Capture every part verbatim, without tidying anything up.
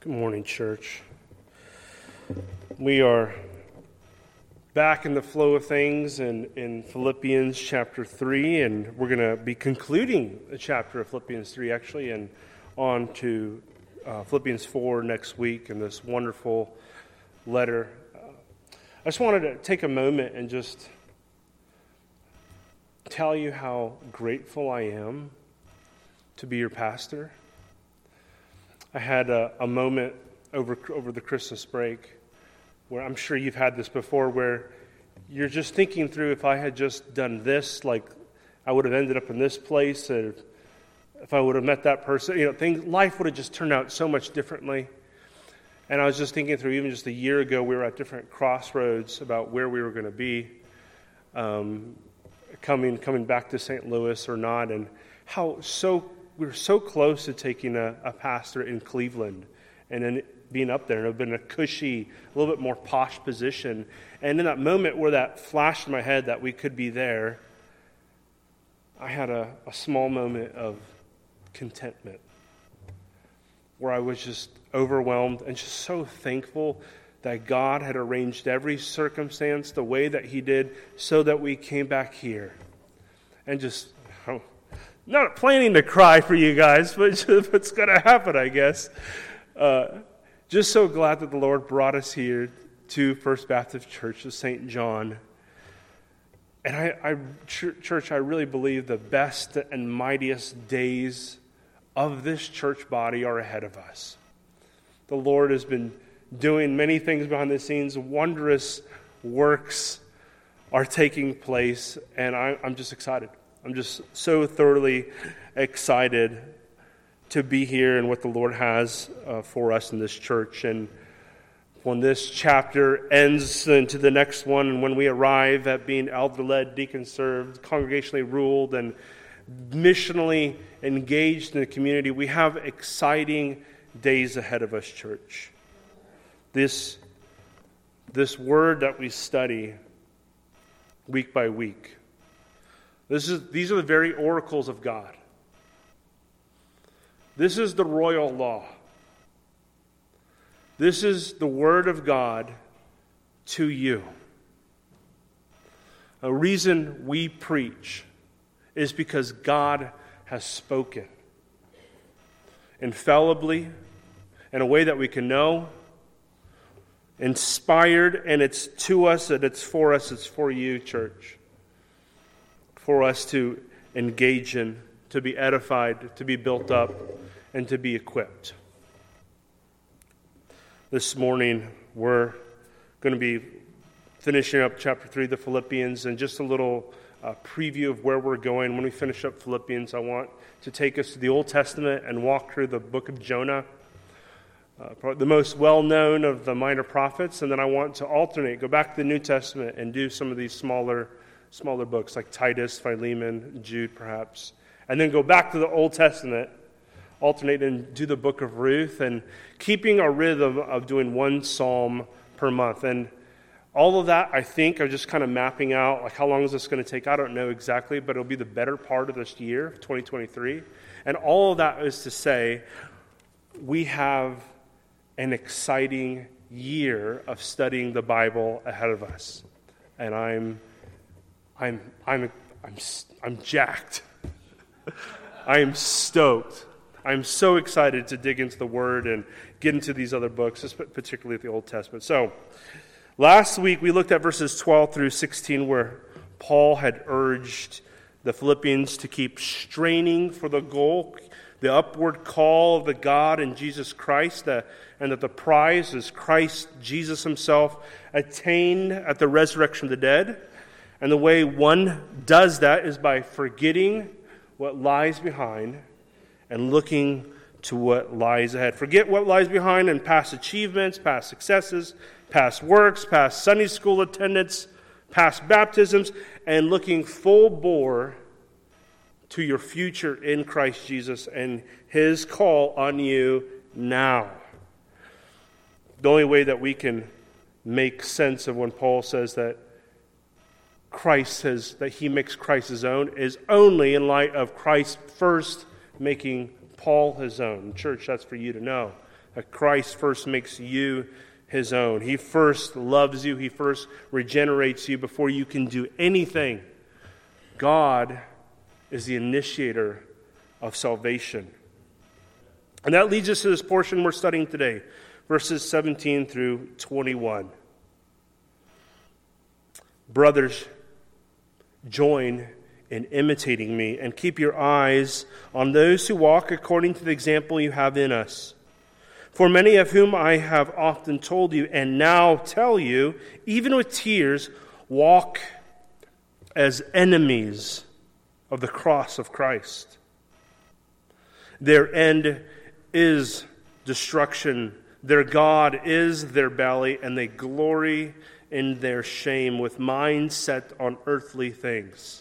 Good morning, church. We are back in the flow of things in, in Philippians chapter three, and we're going to be concluding the chapter of Philippians three, actually, and on to uh, Philippians four next week in this wonderful letter. Uh, I just wanted to take a moment and just tell you how grateful I am to be your pastor. I had a, a moment over over the Christmas break where I'm sure you've had this before, where you're just thinking through, if I had just done this, like I would have ended up in this place, or if I would have met that person, you know, things, life would have just turned out so much differently. And I was just thinking through, even just a year ago, we were at different crossroads about where we were going to be, um, coming coming back to Saint Louis or not, and how so we were so close to taking a, a pastor in Cleveland, and then being up there, and it would have been a cushy, a little bit more posh position. And in that moment where that flashed in my head that we could be there, I had a, a small moment of contentment, where I was just overwhelmed and just so thankful that God had arranged every circumstance the way that He did so that we came back here. And just, oh, not planning to cry for you guys, but just, it's going to happen, I guess. Uh, just so glad that the Lord brought us here to First Baptist Church of Saint John. And I, I, church, I really believe the best and mightiest days of this church body are ahead of us. The Lord has been doing many things behind the scenes. Wondrous works are taking place, and I, I'm just excited. I'm just so thoroughly excited to be here and what the Lord has uh, for us in this church. And when this chapter ends into the next one, and when we arrive at being elder-led, deacon-served, congregationally ruled, and missionally engaged in the community, we have exciting days ahead of us, church. This, this word that we study week by week, This is, these are the very oracles of God. This is the royal law. This is the word of God to you. A reason we preach is because God has spoken infallibly, in a way that we can know, inspired, and it's to us, and it's for us, it's for you, church. For us to engage in, to be edified, to be built up, and to be equipped. This morning, we're going to be finishing up chapter three of the Philippians, and just a little uh, preview of where we're going. When we finish up Philippians, I want to take us to the Old Testament and walk through the book of Jonah, uh, the most well-known of the minor prophets, and then I want to alternate, go back to the New Testament and do some of these smaller Smaller books like Titus, Philemon, Jude, perhaps. And then go back to the Old Testament, alternate and do the book of Ruth, and keeping our rhythm of doing one psalm per month. And all of that, I think, I'm just kind of mapping out, like, how long is this going to take? I don't know exactly, but it'll be the better part of this year, twenty twenty-three. And all of that is to say, we have an exciting year of studying the Bible ahead of us. And I'm I'm I'm I'm I'm jacked. I am stoked. I'm so excited to dig into the Word and get into these other books, particularly the Old Testament. So, last week we looked at verses twelve through sixteen, where Paul had urged the Philippians to keep straining for the goal, the upward call of the God in Jesus Christ, uh, and that the prize is Christ Jesus Himself attained at the resurrection of the dead. And the way one does that is by forgetting what lies behind and looking to what lies ahead. Forget what lies behind and past achievements, past successes, past works, past Sunday school attendance, past baptisms, and looking full bore to your future in Christ Jesus and His call on you now. The only way that we can make sense of when Paul says that Christ says that He makes Christ His own is only in light of Christ first making Paul His own. Church, that's for you to know. that Christ first makes you his own. He first loves you. He first regenerates you before you can do anything. God is the initiator of salvation. And that leads us to this portion we're studying today, verses seventeen through twenty-one. Brothers, join in imitating me, and keep your eyes on those who walk according to the example you have in us. For many of whom I have often told you, and now tell you, even with tears, walk as enemies of the cross of Christ. Their end is destruction. Their God is their belly, and they glory in their shame with minds set on earthly things.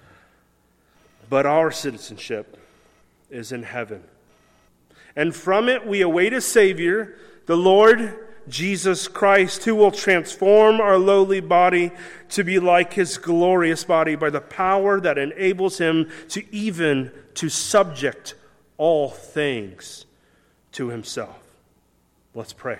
But our citizenship is in heaven. And from it we await a Savior, the Lord Jesus Christ, who will transform our lowly body to be like his glorious body by the power that enables him to even to subject all things to himself. Let's pray.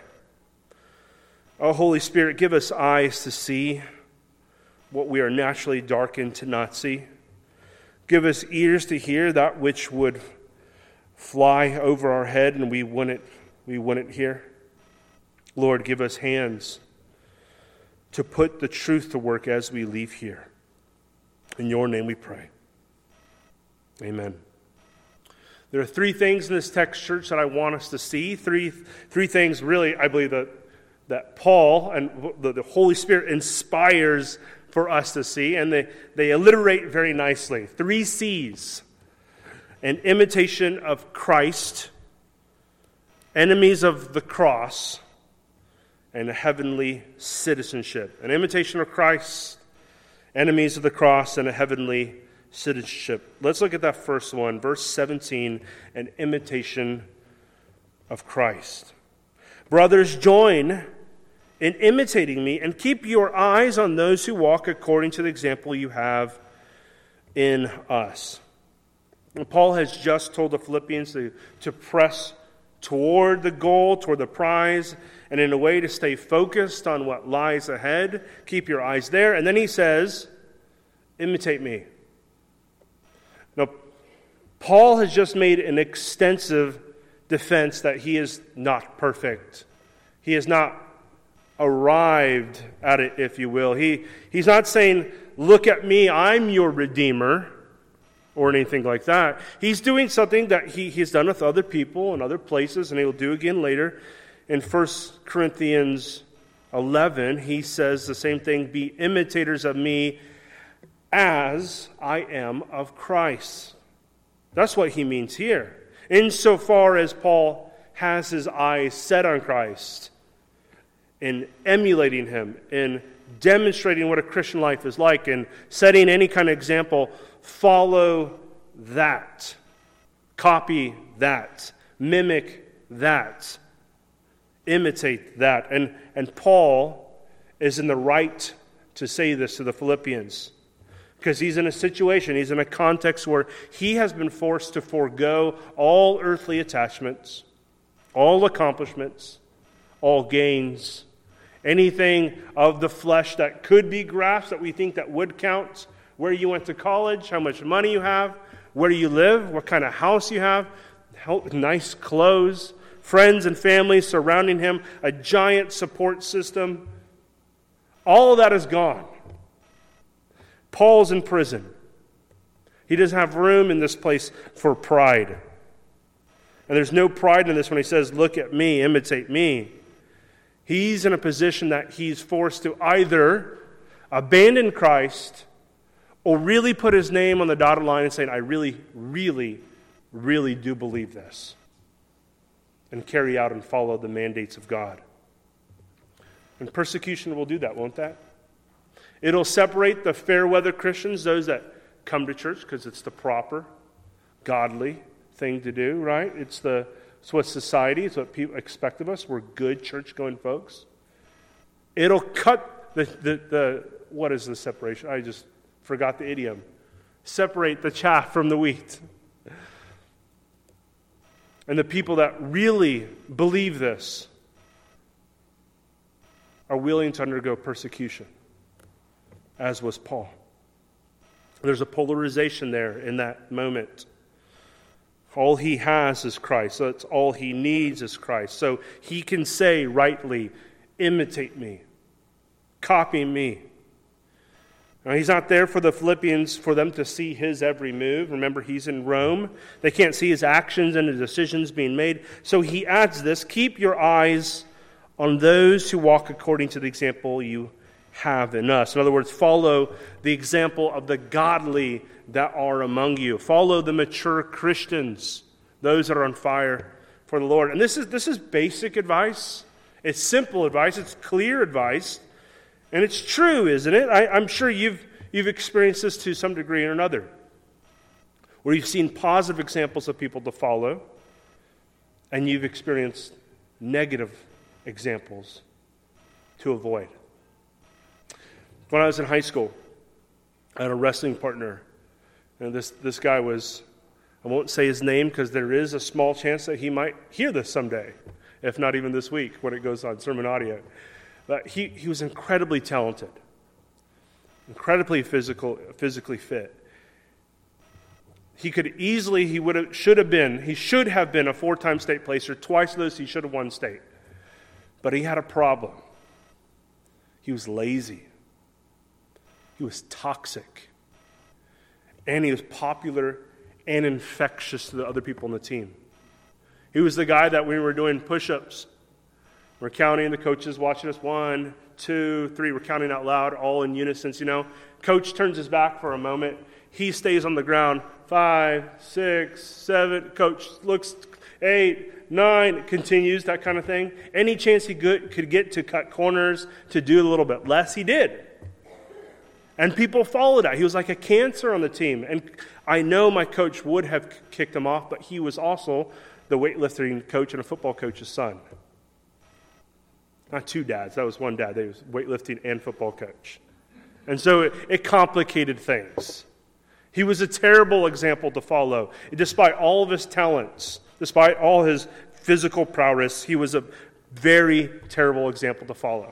Oh, Holy Spirit, give us eyes to see what we are naturally darkened to not see. Give us ears to hear that which would fly over our head and we wouldn't, we wouldn't hear. Lord, give us hands to put the truth to work as we leave here. In your name we pray. Amen. There are three things in this text, church, that I want us to see. Three, three things, really, I believe, that, that Paul and the, the Holy Spirit inspires for us to see, and they, they alliterate very nicely. Three C's: an imitation of Christ, enemies of the cross, and a heavenly citizenship. An imitation of Christ, enemies of the cross, and a heavenly citizenship. Let's look at that first one, verse seventeen, an imitation of Christ. Brothers, join in imitating me, and keep your eyes on those who walk according to the example you have in us. And Paul has just told the Philippians to, to press toward the goal, toward the prize, and in a way to stay focused on what lies ahead. Keep your eyes there. And then he says, imitate me. Now, Paul has just made an extensive defense that he is not perfect. He has not arrived at it, if you will. He, he's not saying, look at me, I'm your Redeemer, or anything like that. He's doing something that he, he's done with other people and other places, and he'll do again later. In First Corinthians eleven, he says the same thing, be imitators of me as I am of Christ. That's what he means here. Insofar as Paul has his eyes set on Christ, in emulating him, in demonstrating what a Christian life is like, and setting any kind of example, follow that. Copy that. Mimic that. Imitate that. And, and Paul is in the right to say this to the Philippians, because he's in a situation, he's in a context where he has been forced to forego all earthly attachments, all accomplishments, all gains, anything of the flesh that could be grasped, that we think that would count, where you went to college, how much money you have, where you live, what kind of house you have, how nice clothes, friends and family surrounding him, a giant support system. All of that is gone. Paul's in prison. He doesn't have room in this place for pride. And there's no pride in this when he says, look at me, imitate me. He's in a position that he's forced to either abandon Christ or really put his name on the dotted line and say, I really, really, really do believe this, and carry out and follow the mandates of God. And persecution will do that, won't that? It'll separate the fair weather Christians, those that come to church because it's the proper, godly thing to do, right? It's the it's what society, it's what people expect of us. We're good church-going folks. It'll cut the, the, the, what is the separation? I just forgot the idiom. Separate the chaff from the wheat. And the people that really believe this are willing to undergo persecution, as was Paul. There's a polarization there in that moment. All he has is Christ. That's all he needs is Christ. So he can say rightly, imitate me, copy me. Now, he's not there for the Philippians for them to see his every move. Remember, he's in Rome. They can't see his actions and his decisions being made. So he adds this, keep your eyes on those who walk according to the example you have in us. In other words, follow the example of the godly that are among you. Follow the mature Christians, those that are on fire for the Lord. And this is this is basic advice. It's simple advice. It's clear advice. And it's true, isn't it? I, I'm sure you've you've experienced this to some degree or another, where you've seen positive examples of people to follow, and you've experienced negative examples to avoid. When I was in high school, I had a wrestling partner, and this, this guy was, I won't say his name because there is a small chance that he might hear this someday, if not even this week when it goes on sermon audio. But he, he was incredibly talented, incredibly physical, physically fit. He could easily, he would have, should have been, he should have been a four-time state placer. Twice those he should have won state. But he had a problem. He was lazy. He was toxic. And he was popular and infectious to the other people on the team. He was the guy that when we were doing push-ups, we're counting, the coaches watching us, one, two, three, we're counting out loud, all in unison, you know. Coach turns his back for a moment. He stays on the ground, five, six, seven, coach looks, eight, nine, continues, that kind of thing. Any chance he could get to cut corners, to do a little bit less, he did. And people followed that. He was like a cancer on the team. And I know my coach would have kicked him off, but he was also the weightlifting coach and a football coach's son. Not two dads. That was one dad. They was weightlifting and football coach. And so it, it complicated things. He was a terrible example to follow. Despite all of his talents, despite all his physical prowess, he was a very terrible example to follow.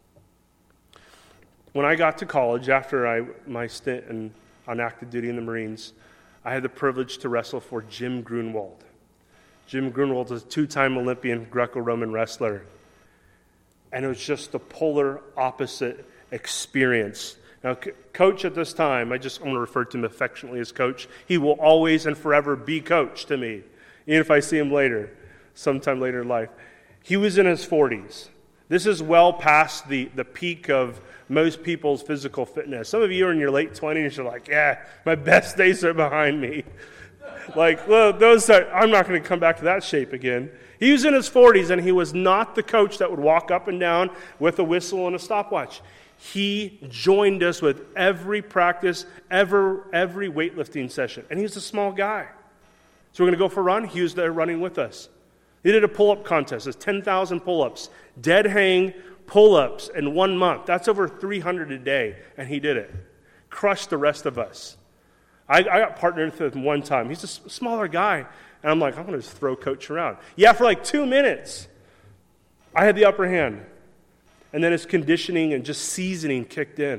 When I got to college, after I, my stint in, on active duty in the Marines, I had the privilege to wrestle for Jim Grunwald. Jim Grunwald is a two-time Olympian Greco-Roman wrestler. And it was just the polar opposite experience. Now, c- coach at this time, I just want to refer to him affectionately as coach. He will always and forever be coach to me, even if I see him later, sometime later in life. He was in his forties. This is well past the, the peak of most people's physical fitness. Some of you are in your late twenties, you're like, yeah, my best days are behind me. Like, well, those are, I'm not going to come back to that shape again. He was in his forties, and he was not the coach that would walk up and down with a whistle and a stopwatch. He joined us with every practice, ever, every weightlifting session. And he was a small guy. So we're going to go for a run. He was there running with us. He did a pull-up contest. It's ten thousand pull-ups. Dead hang pull-ups in one month. That's over three hundred a day, and he did it. Crushed the rest of us. I, I got partnered with him one time. He's a smaller guy. And I'm like, I'm going to just throw Coach around. Yeah, for like two minutes, I had the upper hand. And then his conditioning and just seasoning kicked in.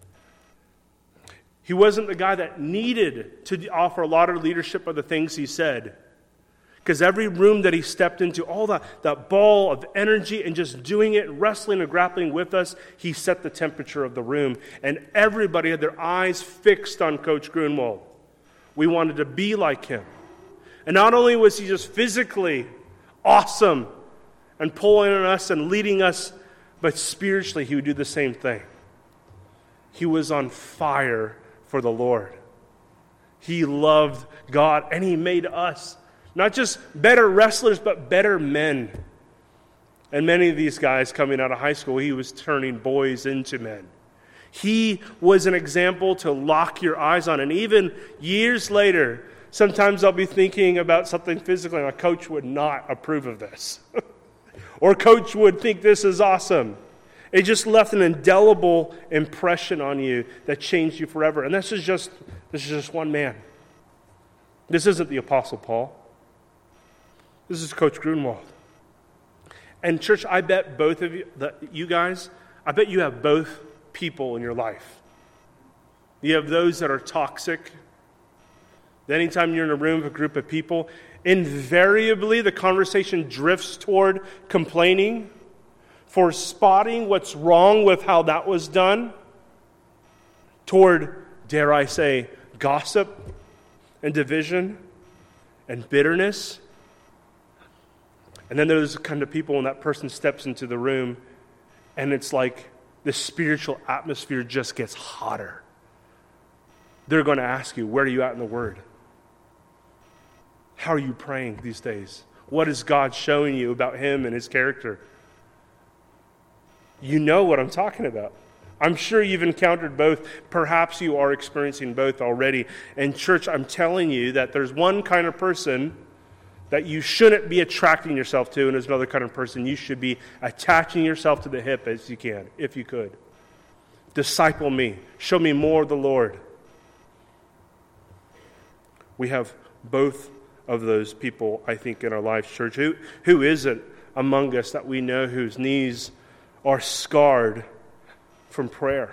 He wasn't the guy that needed to offer a lot of leadership of the things he said. Because every room that he stepped into, all that, that ball of energy and just doing it, wrestling and grappling with us, he set the temperature of the room. And everybody had their eyes fixed on Coach Grunwald. We wanted to be like him. And not only was he just physically awesome and pulling on us and leading us, but spiritually he would do the same thing. He was on fire for the Lord. He loved God, and he made us not just better wrestlers, but better men. And many of these guys coming out of high school, he was turning boys into men. He was an example to lock your eyes on. And even years later, sometimes I'll be thinking about something physically, and my coach would not approve of this. Or coach would think this is awesome. It just left an indelible impression on you that changed you forever. And this is just this is just one man. This isn't the Apostle Paul. This is Coach Grunwald. And church, I bet both of you, the, you guys, I bet you have both people in your life. You have those that are toxic. Anytime you're in a room with a group of people, invariably the conversation drifts toward complaining, for spotting what's wrong with how that was done, toward, dare I say, gossip and division and bitterness. And then there's the kind of people when that person steps into the room and it's like the spiritual atmosphere just gets hotter. They're going to ask you, where are you at in the Word? How are you praying these days? What is God showing you about Him and His character? You know what I'm talking about. I'm sure you've encountered both. Perhaps you are experiencing both already. And church, I'm telling you that there's one kind of person that you shouldn't be attracting yourself to, and there's another kind of person you should be attaching yourself to the hip as you can, if you could. Disciple me. Show me more of the Lord. We have both of those people, I think, in our lives, church. Who, who isn't among us that we know whose knees are scarred from prayer?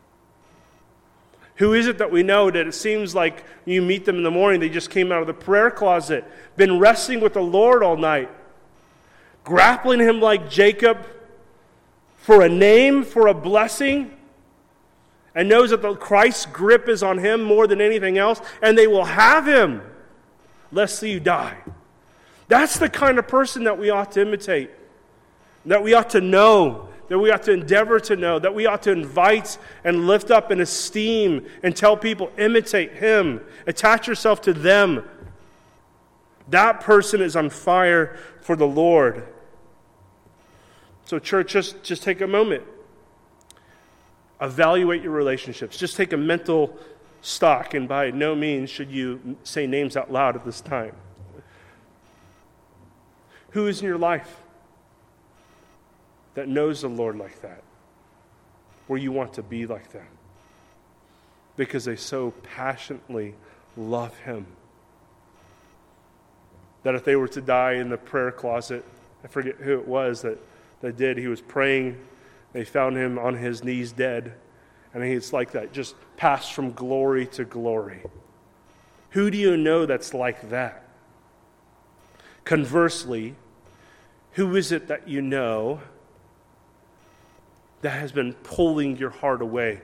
Who is it that we know that it seems like you meet them in the morning, they just came out of the prayer closet, been wrestling with the Lord all night, grappling Him like Jacob for a name, for a blessing, and knows that the Christ's grip is on him more than anything else, and they will have him lest you die. That's the kind of person that we ought to imitate, that we ought to know, that we ought to endeavor to know, that we ought to invite and lift up and esteem and tell people, imitate him, attach yourself to them. That person is on fire for the Lord. So church, just, just take a moment. Evaluate your relationships. Just take a mental stock, and by no means should you say names out loud at this time. Who is in your life that knows the Lord like that, where you want to be like them because they so passionately love him that if they were to die in the prayer closet, I forget who it was that, that did, he was praying, they found him on his knees dead, and it's like that, just passed from glory to glory. Who do you know that's like that? Conversely, who is it that you know that has been pulling your heart away,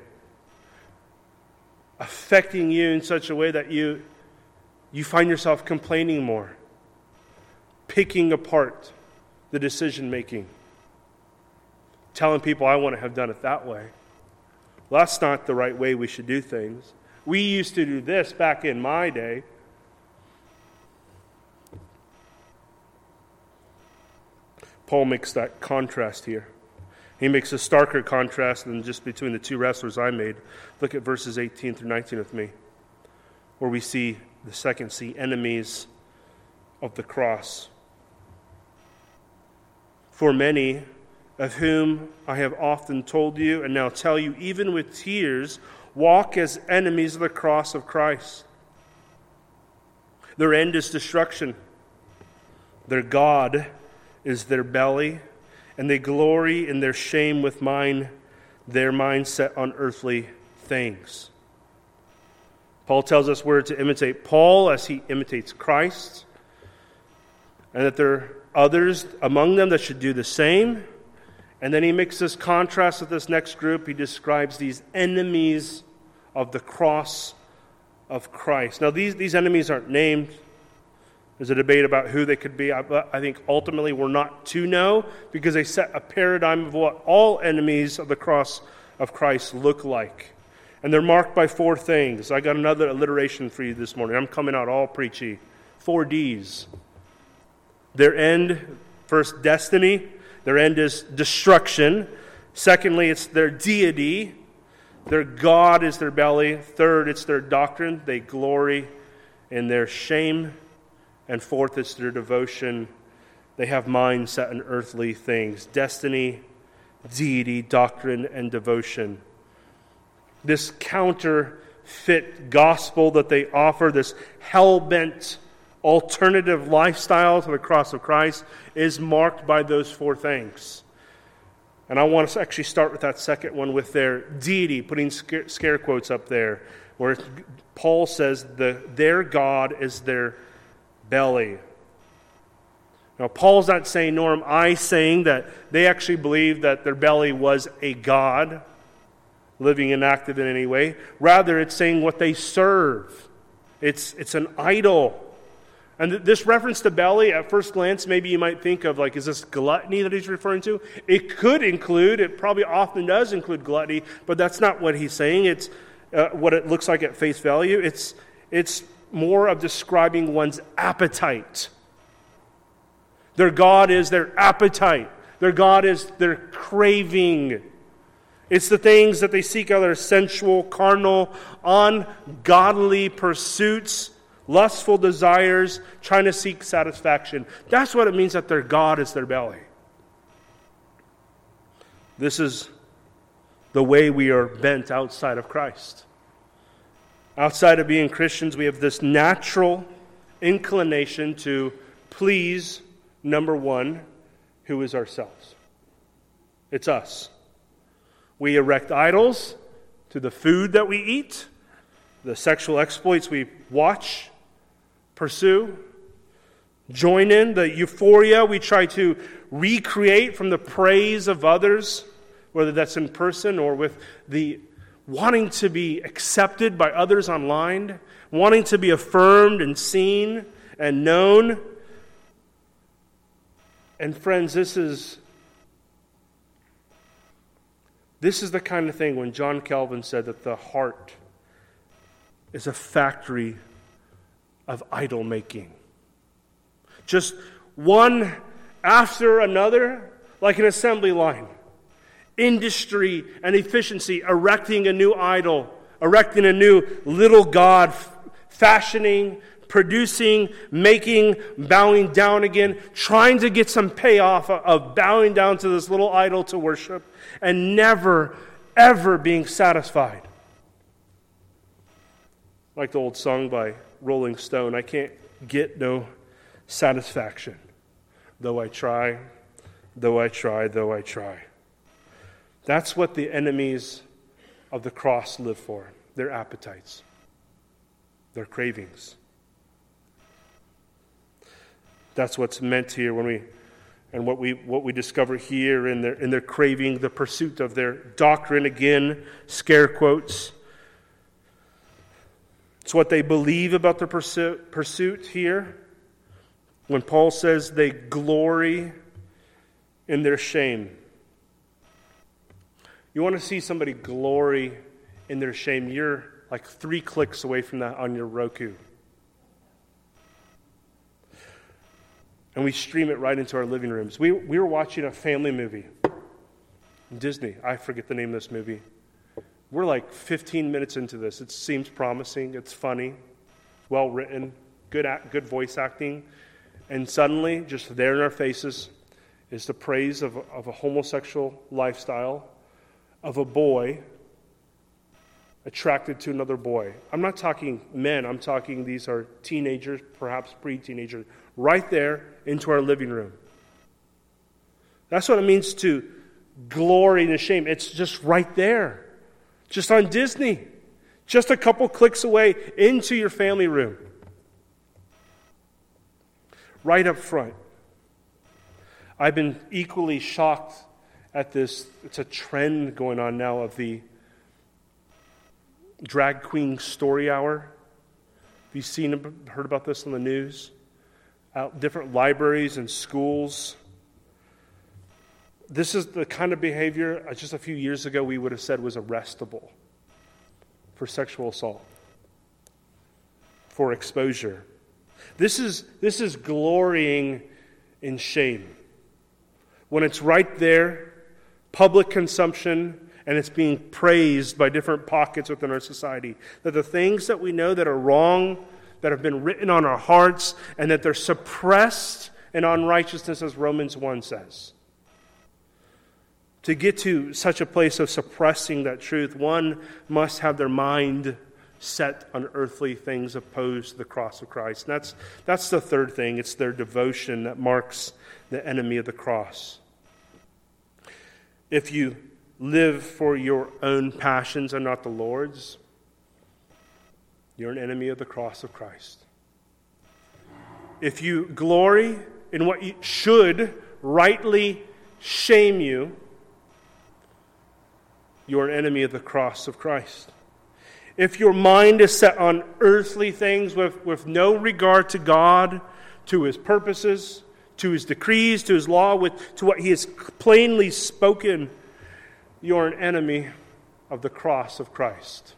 affecting you in such a way that you you find yourself complaining more, picking apart the decision making, telling people, I want to have done it that way. Well, that's not the right way we should do things. We used to do this back in my day. Paul makes that contrast here. He makes a starker contrast than just between the two wrestlers I made. Look at verses eighteen through nineteen with me, where we see the second C, enemies of the cross. For many, of whom I have often told you, and now tell you, even with tears, walk as enemies of the cross of Christ. Their end is destruction. Their God is their belly, and they glory in their shame with mind, their mind set on earthly things. Paul tells us we're to imitate Paul as he imitates Christ, and that there are others among them that should do the same. And then he makes this contrast with this next group. He describes these enemies of the cross of Christ. Now, these, these enemies aren't named. There's a debate about who they could be. I, I think ultimately we're not to know, because they set a paradigm of what all enemies of the cross of Christ look like. And they're marked by four things. I got another alliteration for you this morning. I'm coming out all preachy. Four D's. Their end, first, destiny. Their end is destruction. Secondly, it's their deity. Their God is their belly. Third, it's their doctrine. They glory in their shame. And fourth, it's their devotion. They have minds set on earthly things. Destiny, deity, doctrine, and devotion. This counterfeit gospel that they offer, this hell-bent alternative lifestyle to the cross of Christ is marked by those four things. And I want to actually start with that second one with their deity, putting scare, scare quotes up there, where Paul says the, their God is their belly. Now, Paul's not saying, nor am I saying, that they actually believe that their belly was a god, living and active in any way. Rather, it's saying what they serve. It's, it's an idol. And th- this reference to belly, at first glance, maybe you might think of, like, is this gluttony that he's referring to? It could include, it probably often does include gluttony, but that's not what he's saying. It's uh, what it looks like at face value. It's, it's more of describing one's appetite. Their God is their appetite. Their God is their craving. It's the things that they seek out, their sensual, carnal, ungodly pursuits, lustful desires, trying to seek satisfaction. That's what it means that their God is their belly. This is the way we are bent outside of Christ. Outside of being Christians, we have this natural inclination to please, number one, who is ourselves. It's us. We erect idols to the food that we eat, the sexual exploits we watch, pursue, join in, the euphoria we try to recreate from the praise of others, whether that's in person or with the wanting to be accepted by others online, wanting to be affirmed and seen and known. And friends, this is this is the kind of thing when John Calvin said that the heart is a factory of idol making. Just one after another, like an assembly line. Industry and efficiency, erecting a new idol, erecting a new little god, fashioning, producing, making, bowing down again, trying to get some payoff of bowing down to this little idol to worship, and never, ever being satisfied. Like the old song by Rolling Stone, I can't get no satisfaction. Though I try, though I try, though I try. That's what the enemies of the cross live for. Their appetites. Their cravings. That's what's meant here when we, and what we what we discover here in their in their craving, the pursuit of their doctrine. Again, scare quotes. It's what they believe about their pursuit, pursuit here. When Paul says they glory in their shame. You want to see somebody glory in their shame, you're like three clicks away from that on your Roku. And we stream it right into our living rooms. We we were watching a family movie. Disney. I forget the name of this movie. We're like fifteen minutes into this. It seems promising. It's funny. Well written. Good act, good voice acting. And suddenly, just there in our faces, is the praise of, of a homosexual lifestyle, of a boy attracted to another boy. I'm not talking men. I'm talking these are teenagers, perhaps pre-teenagers, right there into our living room. That's what it means to glory in the shame. It's just right there. Just on Disney. Just a couple clicks away into your family room. Right up front. I've been equally shocked at this. It's a trend going on now of the drag queen story hour. Have you seen, heard about this on the news? Out different libraries and schools. This is the kind of behavior uh, just a few years ago we would have said was arrestable for sexual assault, for exposure. This is this is glorying in shame. When it's right there, public consumption, and it's being praised by different pockets within our society. That the things that we know that are wrong, that have been written on our hearts, and that they're suppressed in unrighteousness, as Romans one says. To get to such a place of suppressing that truth, one must have their mind set on earthly things opposed to the cross of Christ. And that's, that's the third thing. It's their devotion that marks the enemy of the cross. If you live for your own passions and not the Lord's, you're an enemy of the cross of Christ. If you glory in what you should rightly shame you, you're an enemy of the cross of Christ. If your mind is set on earthly things with, with no regard to God, to His purposes, to His decrees, to His law, with, to what He has plainly spoken, you're an enemy of the cross of Christ.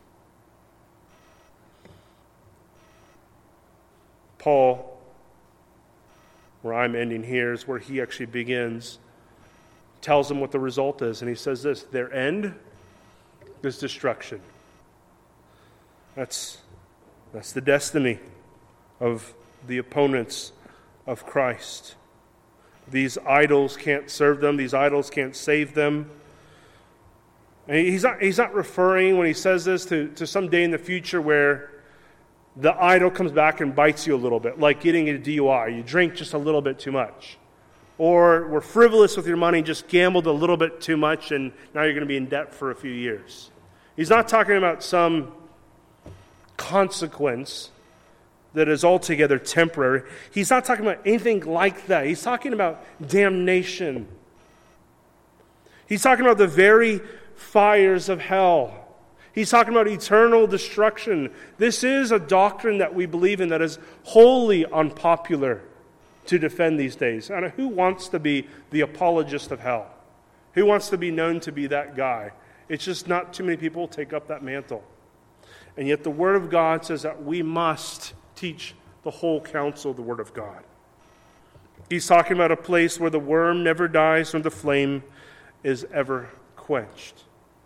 Paul, where I'm ending here, is where he actually begins, tells them what the result is, and he says this: their end is destruction. That's, that's the destiny of the opponents of Christ. These idols can't serve them. These idols can't save them. And he's not, he's not referring, when he says this, to, to some day in the future where the idol comes back and bites you a little bit, like getting a D U I. You drink just a little bit too much. Or were frivolous with your money, just gambled a little bit too much, and now you're going to be in debt for a few years. He's not talking about some consequence that is altogether temporary. He's not talking about anything like that. He's talking about damnation. He's talking about the very fires of hell. He's talking about eternal destruction. This is a doctrine that we believe in that is wholly unpopular to defend these days. And who wants to be the apologist of hell? Who wants to be known to be that guy? It's just not too many people take up that mantle. And yet the Word of God says that we must teach the whole counsel of the Word of God. He's talking about a place where the worm never dies nor the flame is ever quenched.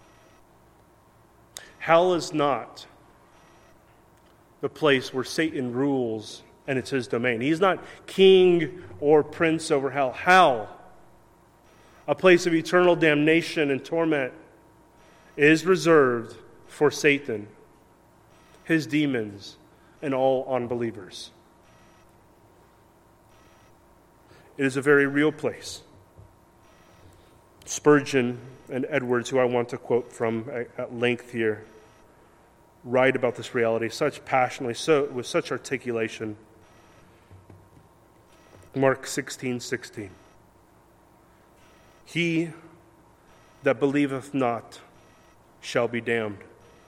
Hell is not the place where Satan rules and it's his domain. He's not king or prince over hell. Hell, a place of eternal damnation and torment, is reserved for Satan, his demons, and all unbelievers. It is a very real place. Spurgeon and Edwards, who I want to quote from at length here, write about this reality such passionately, so with such articulation. Mark sixteen sixteen. He that believeth not shall be damned.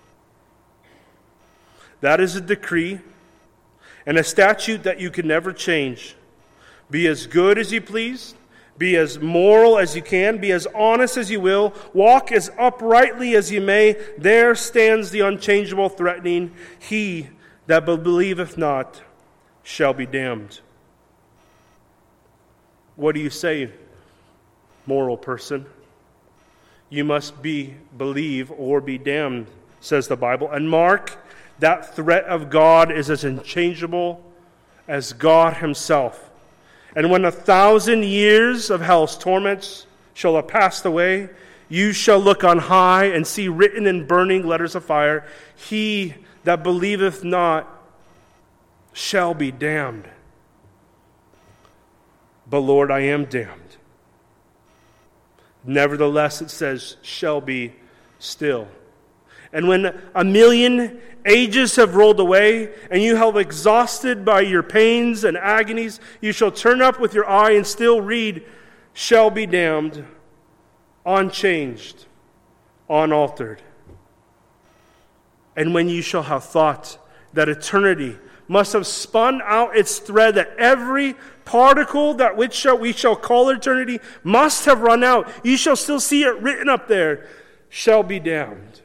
That is a decree and a statute that you can never change. Be as good as you please. Be as moral as you can. Be as honest as you will. Walk as uprightly as you may. There stands the unchangeable threatening. He that believeth not shall be damned. What do you say, moral person? You must be, believe, or be damned, says the Bible. And mark, that threat of God is as unchangeable as God Himself. And when a thousand years of hell's torments shall have passed away, you shall look on high and see written in burning letters of fire, he that believeth not shall be damned. But Lord, I am damned. Nevertheless, it says, shall be still. And when a million ages have rolled away, and you have exhausted by your pains and agonies, you shall turn up with your eye and still read, shall be damned, unchanged, unaltered. And when you shall have thought that eternity must have spun out its thread, that every particle that which shall, we shall call eternity must have run out, you shall still see it written up there, shall be damned.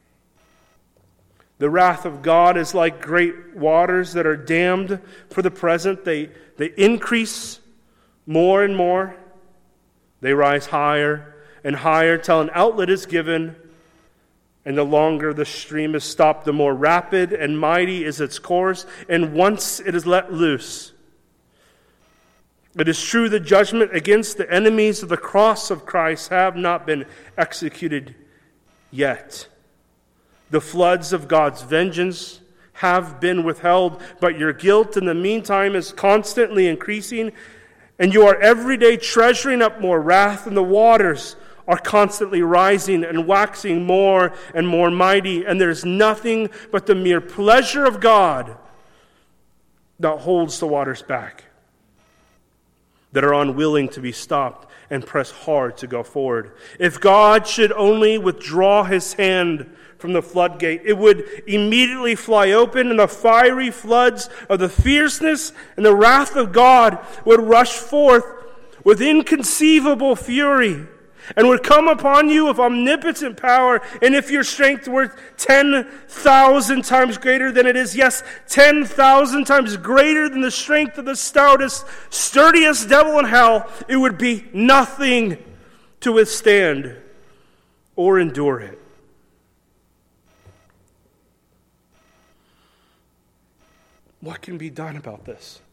The wrath of God is like great waters that are dammed for the present. They, they increase more and more. They rise higher and higher till an outlet is given. And the longer the stream is stopped, the more rapid and mighty is its course. And once it is let loose, it is true the judgment against the enemies of the cross of Christ have not been executed yet. The floods of God's vengeance have been withheld, but your guilt in the meantime is constantly increasing, and you are every day treasuring up more wrath, and the waters are constantly rising and waxing more and more mighty, and there's nothing but the mere pleasure of God that holds the waters back, that are unwilling to be stopped and press hard to go forward. If God should only withdraw his hand from the floodgate, it would immediately fly open, and the fiery floods of the fierceness and the wrath of God would rush forth with inconceivable fury, and would come upon you with omnipotent power. And if your strength were ten thousand times greater than it is, yes, ten thousand times greater than the strength of the stoutest, sturdiest devil in hell, it would be nothing to withstand or endure it. What can be done about this?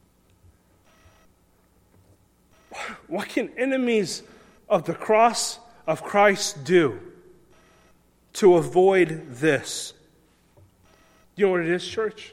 What can enemies of the cross of Christ do to avoid this? Do you know what it is, church?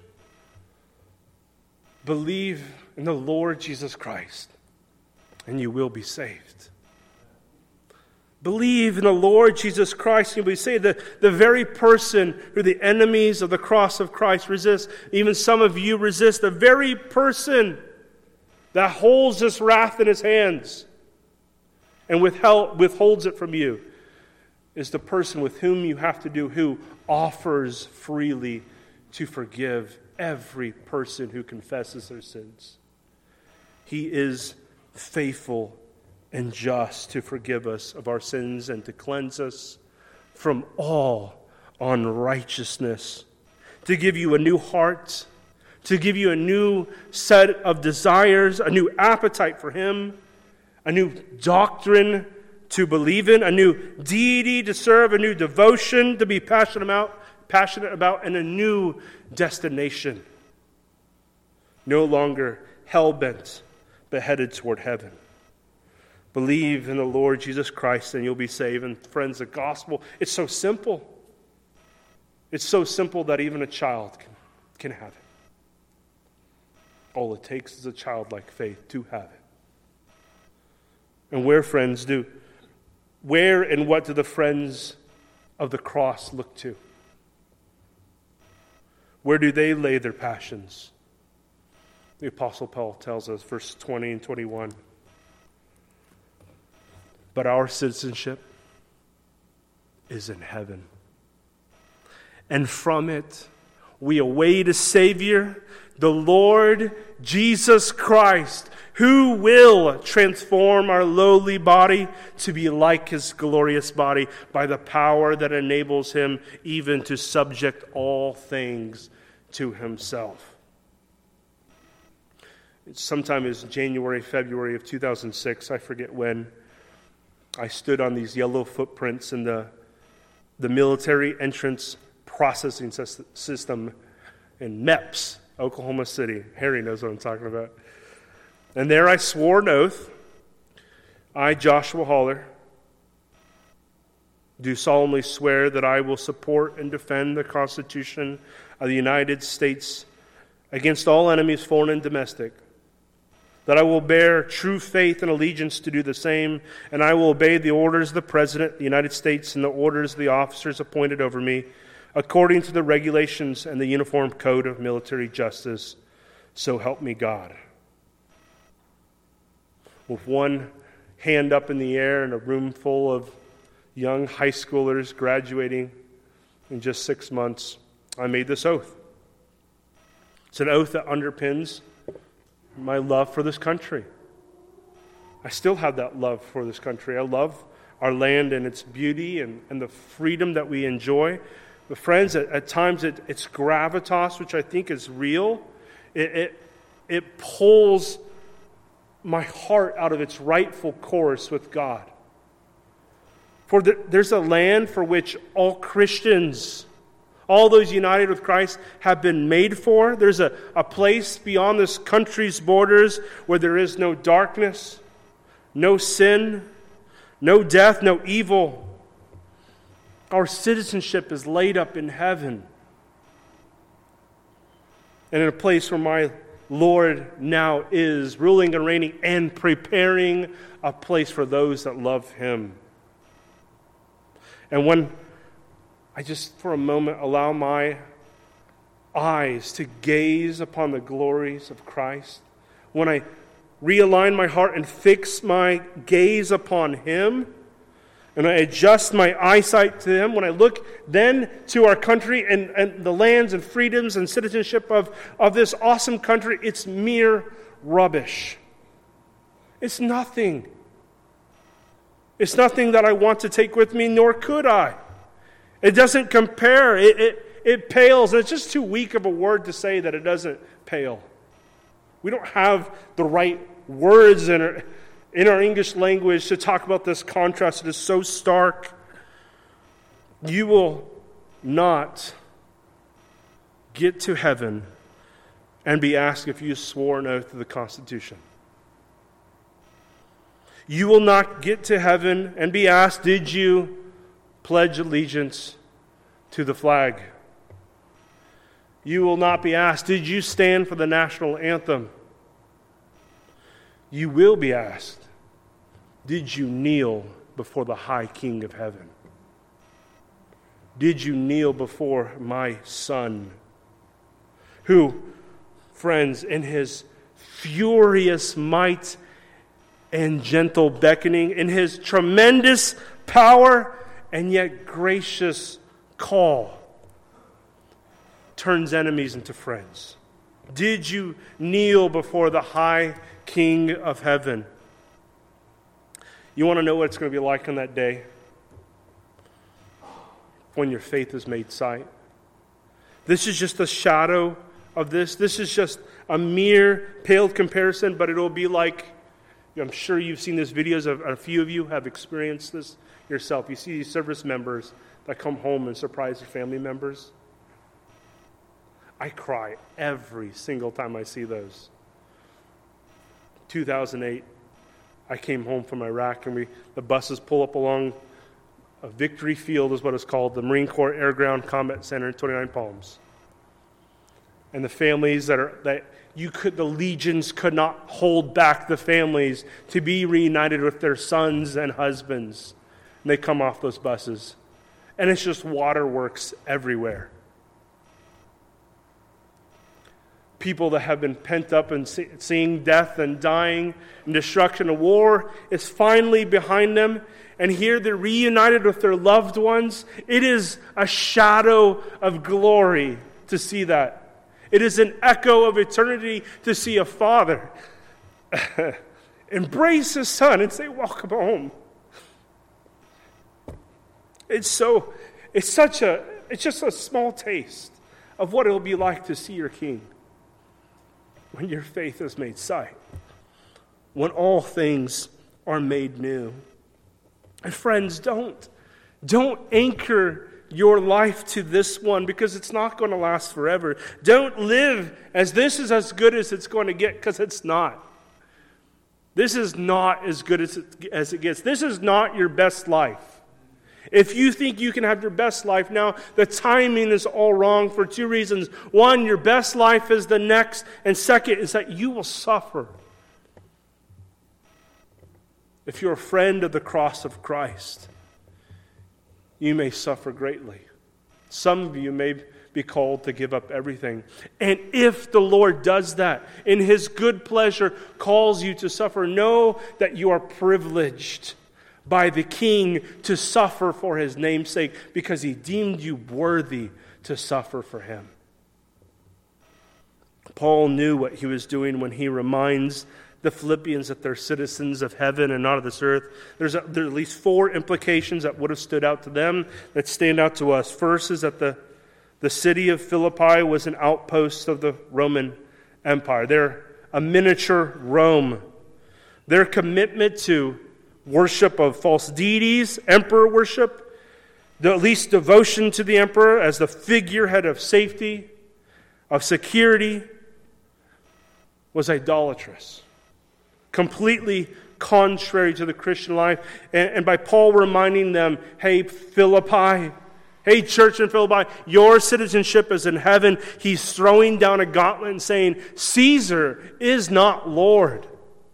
Believe in the Lord Jesus Christ, and you will be saved. Believe in the Lord Jesus Christ, and you'll be saved. The, the very person who the enemies of the cross of Christ resist, even some of you resist, the very person that holds this wrath in his hands and withheld, withholds it from you, is the person with whom you have to do, who offers freely to forgive every person who confesses their sins. He is faithful and just to forgive us of our sins and to cleanse us from all unrighteousness, to give you a new heart, to give you a new set of desires, a new appetite for him, a new doctrine to believe in, a new deity to serve, a new devotion to be passionate about, passionate about, and a new destination. No longer hell-bent, but headed toward heaven. Believe in the Lord Jesus Christ and you'll be saved. And friends, the gospel, it's so simple. It's so simple that even a child can, can have it. All it takes is a childlike faith to have it. And where, friends, do, where and what do the friends of the cross look to? Where do they lay their passions? The Apostle Paul tells us, verse twenty and twenty-one, but our citizenship is in heaven, and from it we await a Savior, the Lord Jesus Christ, who will transform our lowly body to be like his glorious body by the power that enables him even to subject all things to himself. Sometime in January, February of two thousand six, I forget when, I stood on these yellow footprints in the, the military entrance processing system in MEPS, Oklahoma City. Harry knows what I'm talking about. And there I swore an oath. I, Joshua Haller, do solemnly swear that I will support and defend the Constitution of the United States against all enemies, foreign and domestic, that I will bear true faith and allegiance to do the same, and I will obey the orders of the President of the United States and the orders of the officers appointed over me, according to the regulations and the Uniform Code of Military Justice. So help me God. With one hand up in the air in a room full of young high schoolers graduating in just six months, I made this oath. It's an oath that underpins my love for this country. I still have that love for this country. I love our land and its beauty and, and the freedom that we enjoy. But friends, at, at times it, it's gravitas, which I think is real. It, it, it pulls my heart out of its rightful course with God. For the, there's a land for which all Christians, all those united with Christ, have been made for. There's a, a place beyond this country's borders where there is no darkness, no sin, no death, no evil. Our citizenship is laid up in heaven. And in a place where my Lord now is, ruling and reigning and preparing a place for those that love Him. And when I just for a moment allow my eyes to gaze upon the glories of Christ, when I realign my heart and fix my gaze upon Him, and I adjust my eyesight to Him, when I look then to our country and, and the lands and freedoms and citizenship of, of this awesome country, it's mere rubbish. It's nothing. It's nothing that I want to take with me, nor could I. It doesn't compare. It, it, it pales. It's just too weak of a word to say that it doesn't pale. We don't have the right words in our, in our English language to talk about this contrast. It is so stark. You will not get to heaven and be asked if you swore an oath to the Constitution. You will not get to heaven and be asked, did you pledge allegiance to the flag? You will not be asked, did you stand for the national anthem? You will be asked, did you kneel before the high King of heaven? Did you kneel before my Son, who, friends, in His furious might and gentle beckoning, in His tremendous power and yet gracious call, turns enemies into friends? Did you kneel before the high King of heaven? You want to know what it's going to be like on that day when your faith is made sight? This is just a shadow of this. This is just a mere paled comparison, but it'll be like, I'm sure you've seen these videos, of, a few of you have experienced this yourself. You see these service members that come home and surprise their family members. I cry every single time I see those. two thousand eight, I came home from Iraq, and we the buses pull up along a Victory Field, is what it's called, the Marine Corps Air Ground Combat Center in twenty-nine Palms. And the families that are that you could, the legions could not hold back the families to be reunited with their sons and husbands. And they come off those buses, and it's just waterworks everywhere. People that have been pent up and see, seeing death and dying and destruction and war is finally behind them. And here they're reunited with their loved ones. It is a shadow of glory to see that. It is an echo of eternity to see a father embrace his son and say, welcome home. It's so, it's such a, it's just a small taste of what it'll be like to see your King when your faith is made sight, when all things are made new. And friends, don't, don't anchor your life to this one, because it's not going to last forever. Don't live as this is as good as it's going to get, because it's not. This is not as good as it, as it gets. This is not your best life. If you think you can have your best life now, the timing is all wrong for two reasons. One, your best life is the next, and second is that you will suffer. If you're a friend of the cross of Christ, you may suffer greatly. Some of you may be called to give up everything. And if the Lord does that, in His good pleasure, calls you to suffer, know that you are privileged by the King to suffer for His name's sake, because He deemed you worthy to suffer for Him. Paul knew what he was doing when he reminds the Philippians that they're citizens of heaven and not of this earth. There's, a, there are at least four implications that would have stood out to them that stand out to us. First is that the, the city of Philippi was an outpost of the Roman Empire. They're a miniature Rome. Their commitment to worship of false deities, emperor worship, the at least devotion to the emperor as the figurehead of safety, of security, was idolatrous. Completely contrary to the Christian life. And, and by Paul reminding them, hey, Philippi, Hey, church in Philippi, your citizenship is in heaven. He's throwing down a gauntlet and saying, Caesar is not Lord.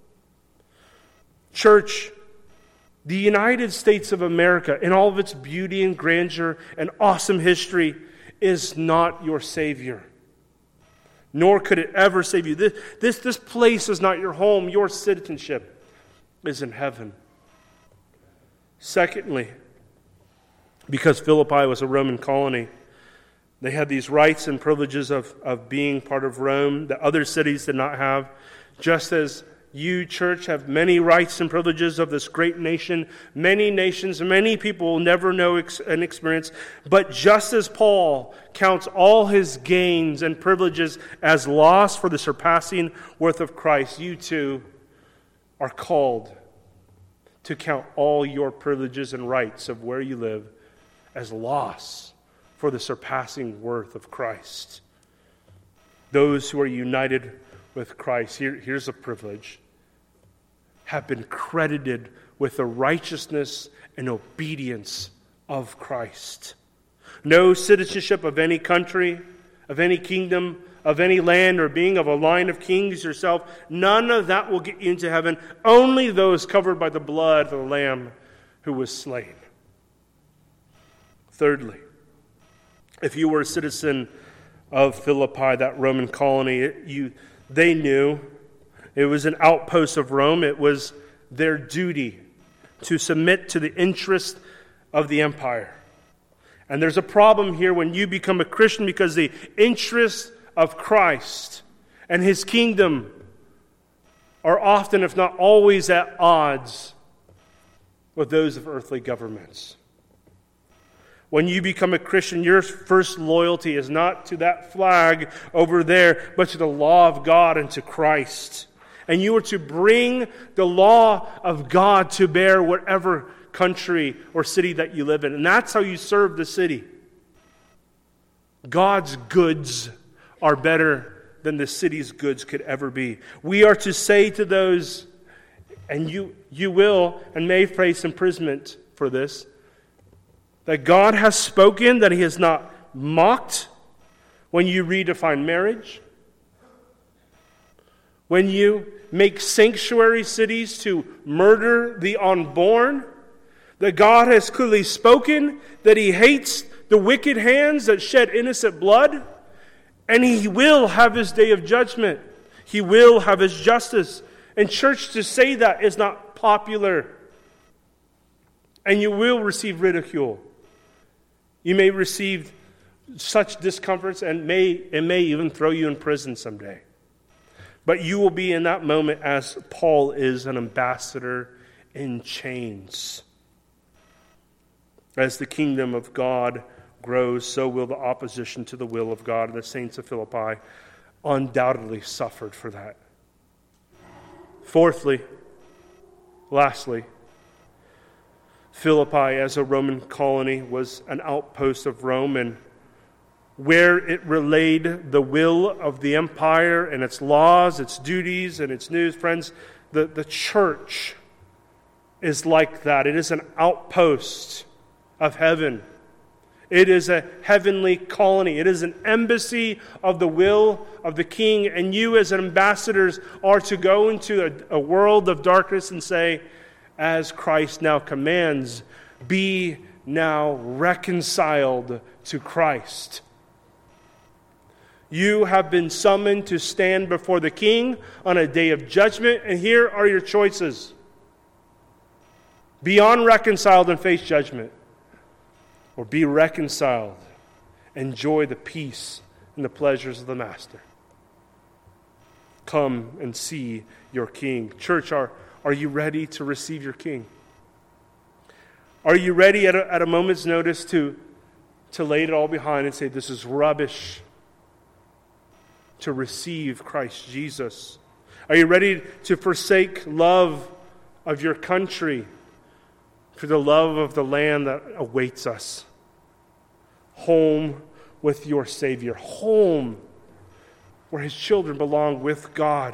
Church, the United States of America, in all of its beauty and grandeur and awesome history, is not your Savior. Nor could it ever save you. This, this, this place is not your home. Your citizenship is in heaven. Secondly, because Philippi was a Roman colony, they had these rights and privileges of, of being part of Rome that other cities did not have. Just as you, church, have many rights and privileges of this great nation, many nations, many people will never know ex- an experience. But just as Paul counts all his gains and privileges as loss for the surpassing worth of Christ, you too are called to count all your privileges and rights of where you live as loss for the surpassing worth of Christ. Those who are united with Christ, here, here's a privilege, have been credited with the righteousness and obedience of Christ. No citizenship of any country, of any kingdom, of any land, or being of a line of kings yourself, none of that will get you into heaven. Only those covered by the blood of the Lamb who was slain. Thirdly, if you were a citizen of Philippi, that Roman colony, you they knew it was an outpost of Rome. It was their duty to submit to the interest of the empire. And there's a problem here when you become a Christian because the interests of Christ and His kingdom are often, if not always, at odds with those of earthly governments. When you become a Christian, your first loyalty is not to that flag over there, but to the law of God and to Christ. And you are to bring the law of God to bear whatever country or city that you live in. And that's how you serve the city. God's goods are better than the city's goods could ever be. We are to say to those, and you, you will and may face imprisonment for this, that God has spoken, that He has not mocked when you redefine marriage, when you make sanctuary cities to murder the unborn, that God has clearly spoken, that He hates the wicked hands that shed innocent blood, and He will have His day of judgment. He will have His justice. And church, to say that is not popular, and you will receive ridicule. You may receive such discomforts and may it may even throw you in prison someday. But you will be in that moment as Paul is, an ambassador in chains. As the kingdom of God grows, so will the opposition to the will of God. The saints of Philippi undoubtedly suffered for that. Fourthly, lastly, Philippi, as a Roman colony, was an outpost of Rome, and where it relayed the will of the empire and its laws, its duties, and its news. Friends, the, the church is like that. It is an outpost of heaven. It is a heavenly colony. It is an embassy of the will of the King, and you as ambassadors are to go into a, a world of darkness and say, as Christ now commands, be now reconciled to Christ. You have been summoned to stand before the King on a day of judgment, and here are your choices. Be unreconciled and face judgment, or be reconciled, enjoy the peace and the pleasures of the Master. Come and see your King. Church, are Are you ready to receive your King? Are you ready at a, at a moment's notice to, to lay it all behind and say, this is rubbish, to receive Christ Jesus? Are you ready to forsake love of your country for the love of the land that awaits us? Home with your Savior. Home where His children belong with God.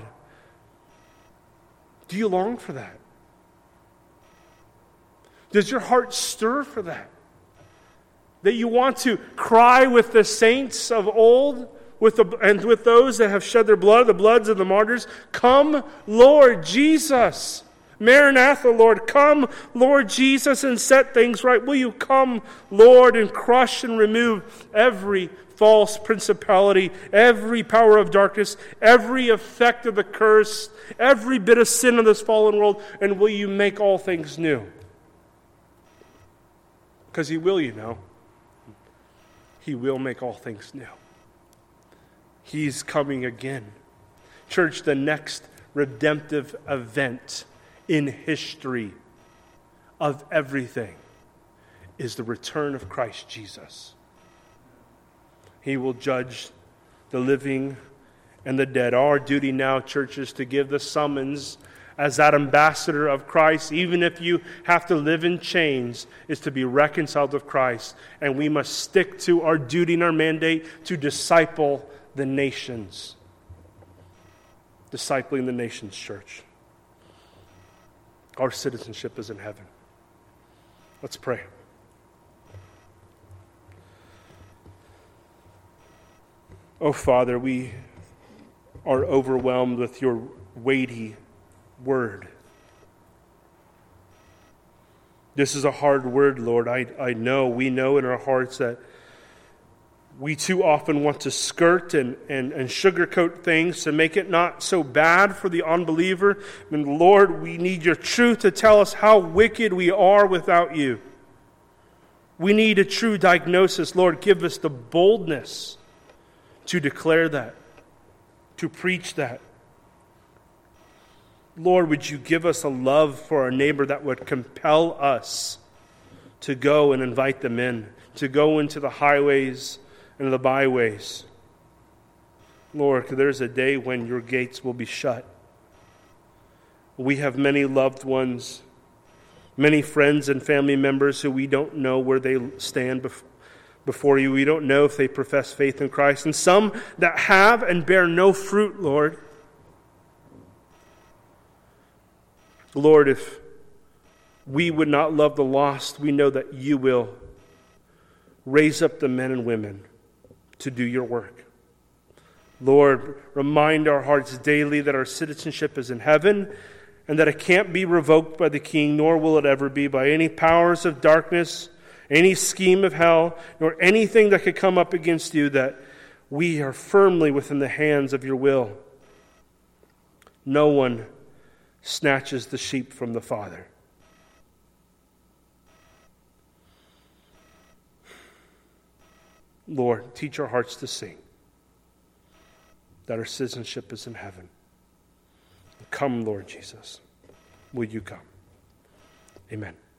Do you long for that? Does your heart stir for that? that you want to cry with the saints of old, with the, and with those that have shed their blood, the bloods of the martyrs. Come, Lord Jesus. Maranatha, Lord. Come, Lord Jesus, and set things right. Will you come, Lord, and crush and remove every false principality, every power of darkness, every effect of the curse, every bit of sin in this fallen world, and will you make all things new? Because he will, you know. He will make all things new. He's coming again. Church, the next redemptive event in history of everything is the return of Christ Jesus. He will judge the living and the dead. Our duty now, church, is to give the summons as that ambassador of Christ, even if you have to live in chains, is to be reconciled with Christ. And we must stick to our duty and our mandate to disciple the nations. Discipling the nations, church. Our citizenship is in heaven. Let's pray. Oh, Father, we are overwhelmed with your weighty word. This is a hard word, Lord. I, I know, we know in our hearts that we too often want to skirt and, and, and sugarcoat things to make it not so bad for the unbeliever. And Lord, we need your truth to tell us how wicked we are without you. We need a true diagnosis. Lord, give us the boldness to declare that, to preach that. Lord, would you give us a love for our neighbor that would compel us to go and invite them in, to go into the highways and the byways. Lord, there's a day when your gates will be shut. We have many loved ones, many friends and family members who we don't know where they stand before. Before you. We don't know if they profess faith in Christ. And some that have and bear no fruit, Lord. Lord, if we would not love the lost, we know that you will raise up the men and women to do your work. Lord, remind our hearts daily that our citizenship is in heaven and that it can't be revoked by the King, nor will it ever be by any powers of darkness, any scheme of hell, nor anything that could come up against you, that we are firmly within the hands of your will. No one snatches the sheep from the Father. Lord, teach our hearts to sing that our citizenship is in heaven. Come, Lord Jesus. Will you come? Amen.